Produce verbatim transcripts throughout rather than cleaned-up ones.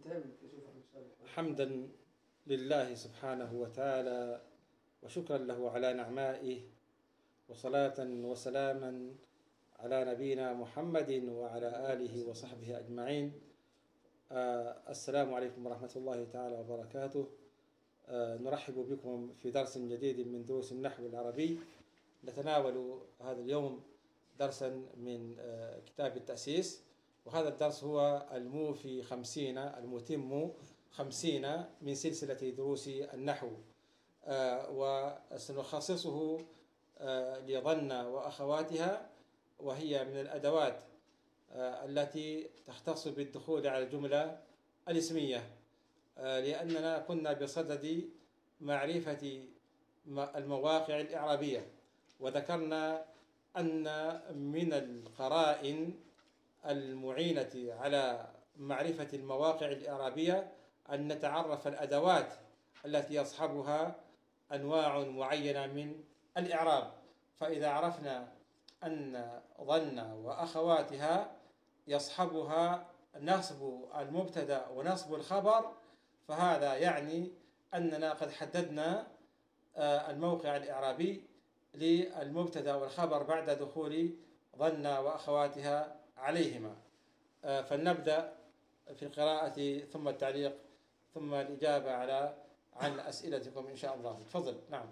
حمدا لله سبحانه وتعالى وشكرا له على نعمائه، وصلاة وسلاما على نبينا محمد وعلى آله وصحبه أجمعين. آه السلام عليكم ورحمة الله تعالى وبركاته. آه نرحب بكم في درس جديد من دروس النحو العربي. نتناول هذا اليوم درسا من آه كتاب التأسيس، وهذا الدرس هو الموفي خمسين المتم خمسين من سلسلة دروس النحو، آه وسنخصصه آه لظن وأخواتها، وهي من الأدوات آه التي تختص بالدخول على الجملة الاسمية، آه لأننا كنا بصدد معرفة المواقع الإعرابية، وذكرنا أن من القرائن المعينة على معرفة المواقع الإعرابية أن نتعرف الأدوات التي يصحبها أنواع معينة من الإعراب. فإذا عرفنا أن ظن وأخواتها يصحبها نصب المبتدأ ونصب الخبر، فهذا يعني أننا قد حددنا الموقع الإعرابي للمبتدأ والخبر بعد دخول ظن وأخواتها عليهما. فلنبدأ في القراءة ثم التعليق ثم الإجابة على عن أسئلتكم إن شاء الله. تفضل. نعم.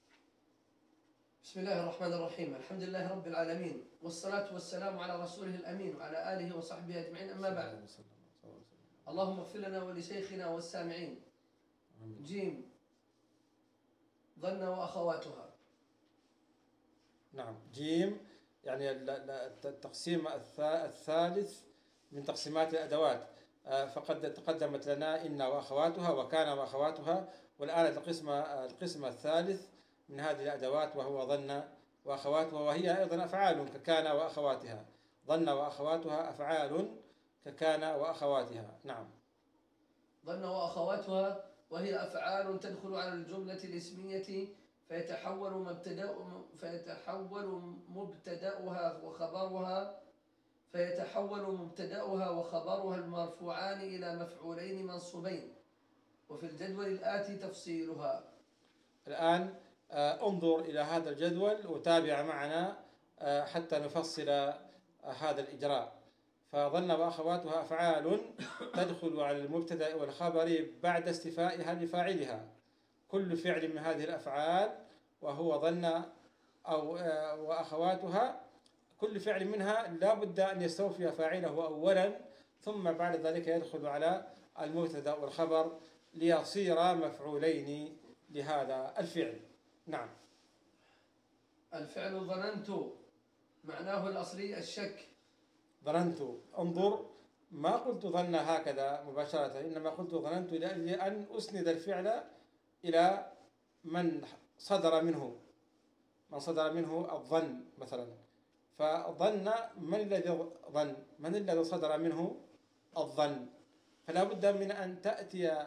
بسم الله الرحمن الرحيم. الحمد لله رب العالمين، والصلاة والسلام على رسوله الأمين وعلى آله وصحبه أجمعين، أما بعد. اللهم اغفر لنا ولشيخنا والسامعين. جيم ظن وأخواتها. نعم. جيم يعني التقسيم الثالث من تقسيمات الأدوات، فقد تقدمت لنا إن وأخواتها وكان وأخواتها، والآن القسم القسم الثالث من هذه الأدوات وهو ظن وأخواتها، وهي أيضا أفعال ككان وأخواتها. ظن وأخواتها أفعال ككان وأخواتها. نعم. ظن وأخواتها وهي أفعال تدخل على الجملة الاسمية فيتحول مبتدأ فيتحول مبتدأها وخبرها فيتحول مبتدأها وخبرها المرفوعان إلى مفعولين منصوبين، وفي الجدول الآتي تفصيلها. الآن انظر إلى هذا الجدول وتابع معنا حتى نفصل هذا الإجراء. فظن وأخواتها أفعال تدخل على المبتدأ والخبر بعد استيفائها لفاعلها. كل فعل من هذه الأفعال وهو ظن أو وأخواتها، كل فعل منها لا بد أن يستوفي فاعله أولا، ثم بعد ذلك يدخل على المبتدأ والخبر ليصير مفعولين لهذا الفعل. نعم. الفعل ظننت معناه الأصلي الشك. ظننت، انظر، ما قلت ظن هكذا مباشرة، إنما قلت ظننت لأجل أن أسند الفعل إلى من صدر منه من صدر منه الظن مثلا. فظن من الذي ظن؟ من الذي صدر منه الظن؟ فلا بد من أن تأتي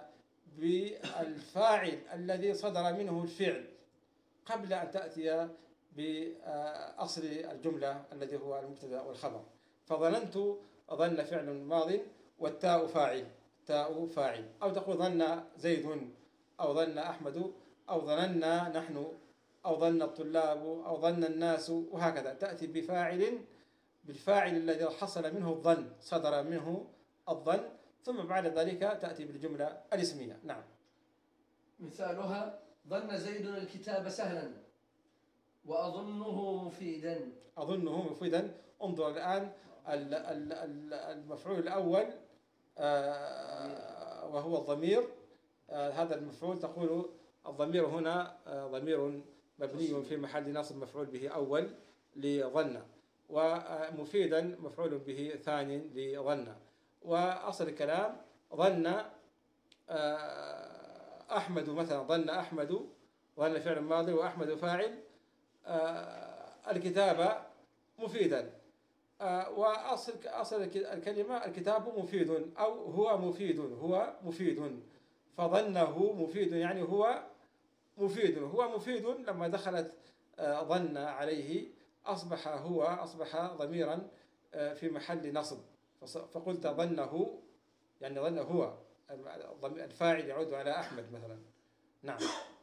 بالفاعل الذي صدر منه الفعل قبل أن تأتي بأصل الجملة الذي هو المبتدأ والخبر. فظننت ظن فعل ماض والتاء فاعل، تاء فاعل. أو تقول ظن زيد أو ظن أحمد أو ظننا نحن أو ظن الطلاب أو ظن الناس، وهكذا تأتي بفاعل بالفاعل الذي حصل منه الظن، صدر منه الظن، ثم بعد ذلك تأتي بالجملة الاسمية. نعم. مثالها ظن زيد الكتاب سهلا وأظنه مفيدا. أظنه مفيدا. انظر الآن المفعول الأول وهو الضمير، هذا المفعول تقول الضمير هنا ضمير مبني في محل نصب مفعول به أول لظن، ومفيدا مفعول به ثاني لظن. وأصل الكلام ظن أحمد مثلا، ظن أحمد، ظن فعل ماضي وأحمد فاعل، الكتاب مفيدا. وأصل أصل الكلمة الكتاب مفيد أو هو مفيد، هو مفيد. فظنه مفيد يعني هو مفيد، هو مفيد. لما دخلت ظن عليه أصبح هو أصبح ضميرا في محل نصب، فقلت ظنه يعني ظن هو، الفاعل يعود على أحمد مثلا. نعم.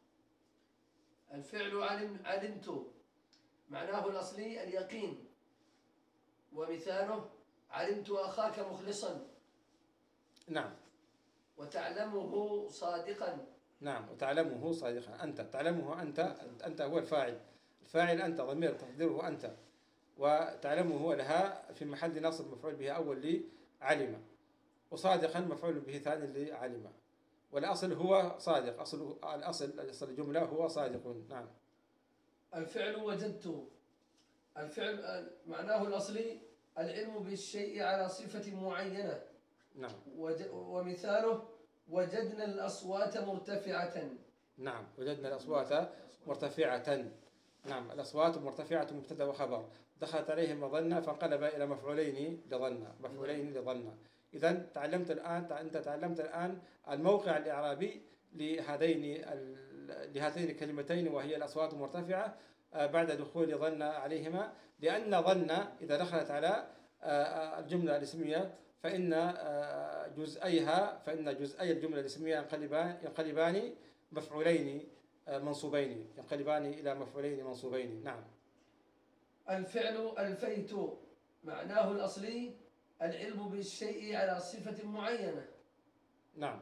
الفعل علم علمت معناه الأصلي اليقين، ومثاله علمت أخاك مخلصا. نعم. وتعلمه صادقا. نعم، وتعلمه صادقا. أنت تعلمه، أنت أنت هو الفاعل، الفاعل أنت، ضمير تقديره أنت، وتعلمه لها في محل نصب مفعول به أول لعلم، وصادقا مفعول به ثاني لعلم، والأصل هو صادق، أصل الأصل أصل الجملة هو صادق. نعم. الفعل وجدت، الفعل معناه الأصلي العلم بالشيء على صفة معينة. نعم. ومثاله وجدنا الأصوات مرتفعة. نعم، وجدنا الأصوات مرتفعة. نعم، الأصوات مرتفعة مبتدأ وخبر، دخلت عليهم ظن فانقلب إلى مفعولين لظن، مفعولين لظن. إذا تعلمت الآن، أنت تعلمت الآن الموقع الإعرابي لهذين لهاتين الكلمتين، وهي الأصوات المرتفعة بعد دخول ظن عليهما، لأن ظن إذا دخلت على الجملة الاسمية فإن جزئيها فإن جزئي الجملة الاسمية ينقلبان ينقلبان مفعولين منصوبين، ينقلبان إلى مفعولين منصوبين. نعم. الفعل ألفيت معناه الأصلي العلم بالشيء على صفة معينة. نعم.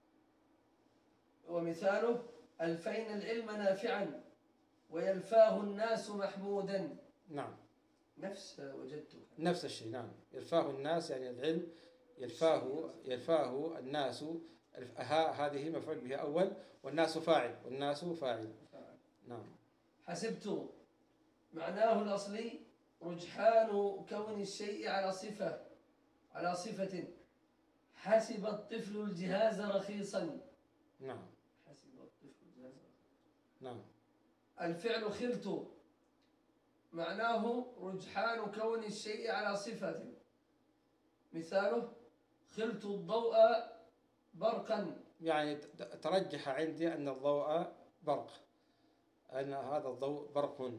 ومثاله ألفينا العلم نافعا ويلفاه الناس محمودا. نعم. نفس وجدت نفس الشيء. نعم، يلفاه الناس يعني العلم، يلفاه يلفاه الناس، ها هذه مفعول به أول، والناس فاعل، والناس فاعل. نعم. حسبت معناه الأصلي رجحان كون الشيء على صفة على صفة. حسب الطفل الجهاز رخيصا. نعم. حسب الطفل الجهاز رخيصا. نعم. الفعل خلت معناه رجحان كون الشيء على صفة. مثاله خلت الضوء برقا، يعني ترجح عندي أن الضوء برق، أن هذا الضوء برق.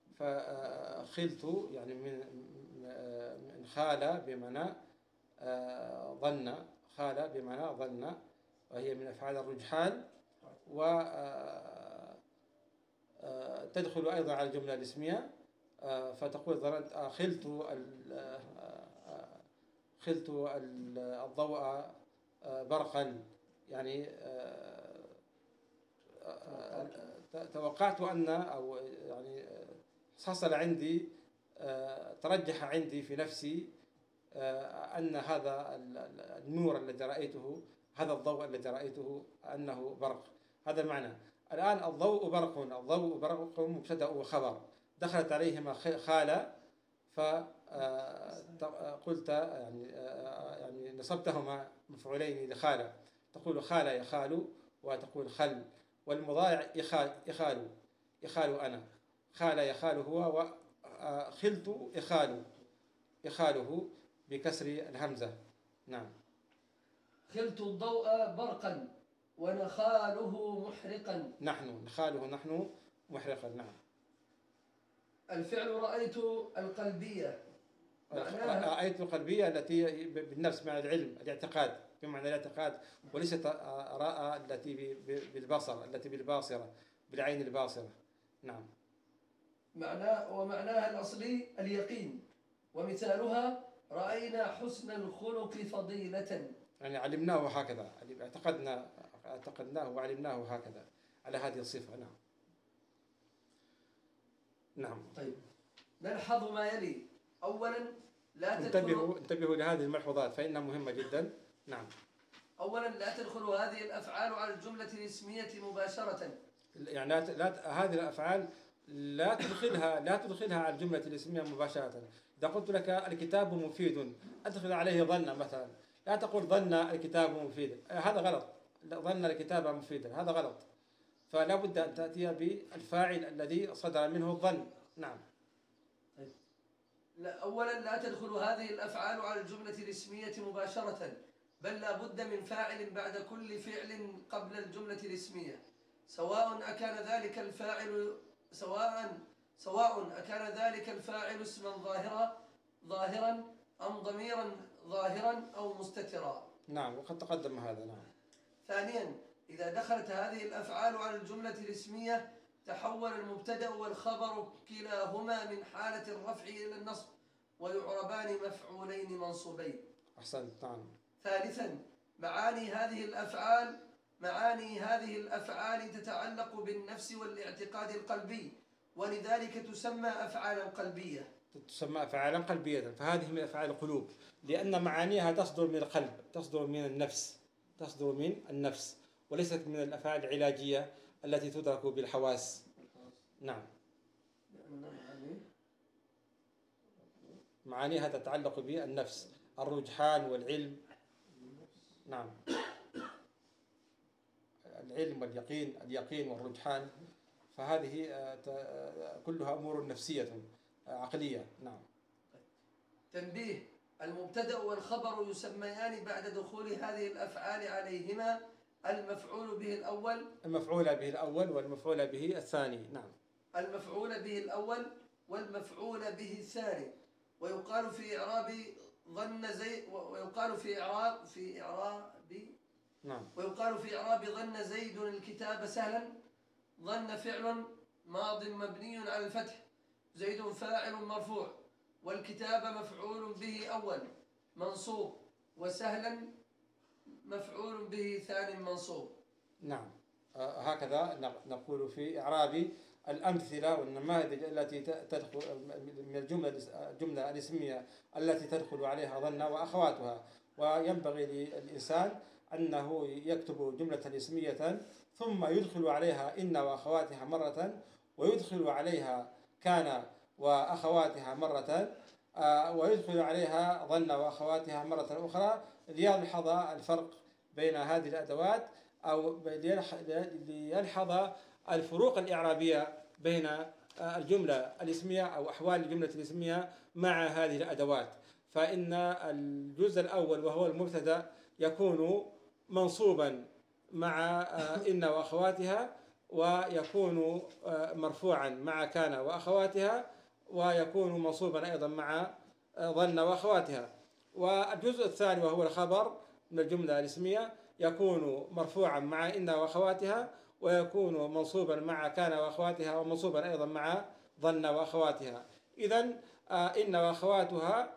فخلت يعني من من خال بمعنى ظن، خال بمعنى ظن، وهي من أفعال الرجحان، وتدخل أيضا على الجملة الاسمية، فتقول ظننت خلت خلت الضوء برقا، يعني توقعت أن أو يعني حصل عندي، ترجح عندي في نفسي أن هذا النور الذي رأيته، هذا الضوء الذي رأيته أنه برق. هذا المعنى. الآن الضوء برق، الضوء برق مبتدأ وخبر، دخلت عليهما خالة، فقلت يعني يعني نصبتهما مفعولين لخالة، تقول خالة يخال، وتقول خل، والمضارع يخال يخال يخال أنا، خال يخال هو، وخلت يخال يخاله بكسر الهمزة. نعم. خلت الضوء برقا ونخاله محرقا. نحن نخاله نحن محرقا. نعم. الفعل رأيت القلبية معناها رأيت القلبية التي بالنفس مع العلم، الاعتقاد بمعنى الاعتقاد، وليست رأى التي بالبصر، التي بالباصرة، بالعين الباصرة. نعم. معناه ومعناها الأصلي اليقين، ومثالها رأينا حسن الخلق فضيلة، يعني علمناه هكذا، اعتقدنا اعتقدناه وعلمناه هكذا على هذه الصفة. نعم. نعم. طيب نلحظ ما يلي. أولا لا انتبهوا انتبهوا لهذه الملحوظات فإنها مهمة جدا. نعم. أولا لا تدخل هذه الأفعال على الجملة الاسمية مباشرة، يعني لا, لا هذه الأفعال لا تدخلها لا تدخلها على الجملة الاسمية مباشرة. إذا قلت لك الكتاب مفيد، أدخل عليه ظن مثلا، لا تقول ظن الكتاب مفيد، هذا غلط. ظن الكتاب مفيدا، هذا غلط. فلا بد أن تأتي بالفاعل الذي صدر منه الظن. نعم. لا أولا لا تدخل هذه الأفعال على الجملة الاسمية مباشرة، بل لا بد من فاعل بعد كل فعل قبل الجملة الاسمية، سواء أكان ذلك الفاعل سواء سواء أكان ذلك الفاعل اسما ظاهرا ظاهرا أم ضميرا ظاهرا أو مستترا. نعم، وقد تقدم هذا. نعم. ثانيا إذا دخلت هذه الأفعال على الجملة الاسمية تحول المبتدأ والخبر كلاهما من حالة الرفع إلى النصب ويعربان مفعولين منصوبين. أحسنت. نعم. ثالثا معاني هذه الأفعال معاني هذه الأفعال تتعلق بالنفس والاعتقاد القلبي، ولذلك تسمى أفعالا قلبية. تسمى أفعالا قلبية، فهذه من أفعال القلوب، لأن معانيها تصدر من القلب، تصدر من النفس، تصدر من النفس، وليست من الأفعال العلاجية التي تدرك بالحواس. نعم. معانيها تتعلق بالنفس، الرجحان والعلم. نعم. العلم واليقين، اليقين والرجحان، فهذه كلها أمور نفسية عقلية. نعم. تنبيه: المبتدأ والخبر يسميان بعد دخول هذه الأفعال عليهما المفعول به الأول المفعول به الأول والمفعول به الثاني. نعم. المفعول به الأول والمفعول به الثاني. ويقال في إعراب ظن زيد ويقال في إعراب في إعراب نعم. ويقال في إعراب ظن زيد الكتاب سهلا. ظن فعل ماض مبني على الفتح، زيد فاعل مرفوع، والكتاب مفعول به أول منصوب، وسهلا مفعول به ثاني منصوب. نعم. آه هكذا نقول في إعراب الأمثلة والنماذج التي تدخل من الجملة الجملة الاسمية التي تدخل عليها ظن وأخواتها. وينبغي للإنسان أنه يكتب جملة اسمية ثم يدخل عليها إن وأخواتها مرة، ويدخل عليها كان وأخواتها مرة، ويدخل عليها ظن وأخواتها مرة أخرى، ليلحظ الفرق بين هذه الأدوات، أو ليلحظ الفروق الإعرابية بين الجملة الاسمية أو أحوال الجملة الاسمية مع هذه الأدوات. فإن الجزء الأول وهو المبتدأ يكون منصوبا مع إن وأخواتها، ويكون مرفوعا مع كان وأخواتها، ويكون منصوبا أيضا مع ظن وأخواتها. والجزء الثاني وهو الخبر من الجملة الاسمية يكون مرفوعا مع إن وأخواتها، ويكون منصوبا مع كان وأخواتها، ومنصوبا أيضا مع ظن وأخواتها. إذن إن وأخواتها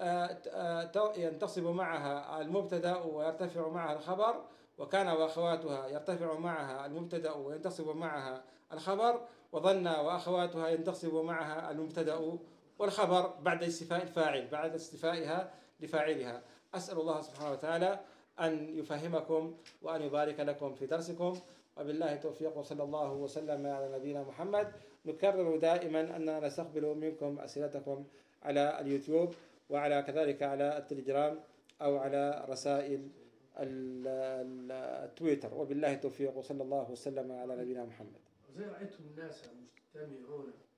ينتصب معها المبتدأ ويرتفع معها الخبر، وكان وأخواتها يرتفع معها المبتدأ وينتصب معها الخبر، وظن وأخواتها ينتصب معها المبتدأ والخبر بعد استيفاء الفاعل، بعد استيفائها لفاعلها. أسأل الله سبحانه وتعالى أن يفهمكم وأن يبارك لكم في درسكم، وبالله التوفيق، وصلى الله وسلم على نبينا محمد. نكرر دائما أننا نستقبل منكم أسئلتكم على اليوتيوب، وعلى كذلك على التليجرام، أو على رسائل التويتر. وبالله التوفيق، وصلى الله وسلم على نبينا محمد. زي رأيتم الناس مجتمعون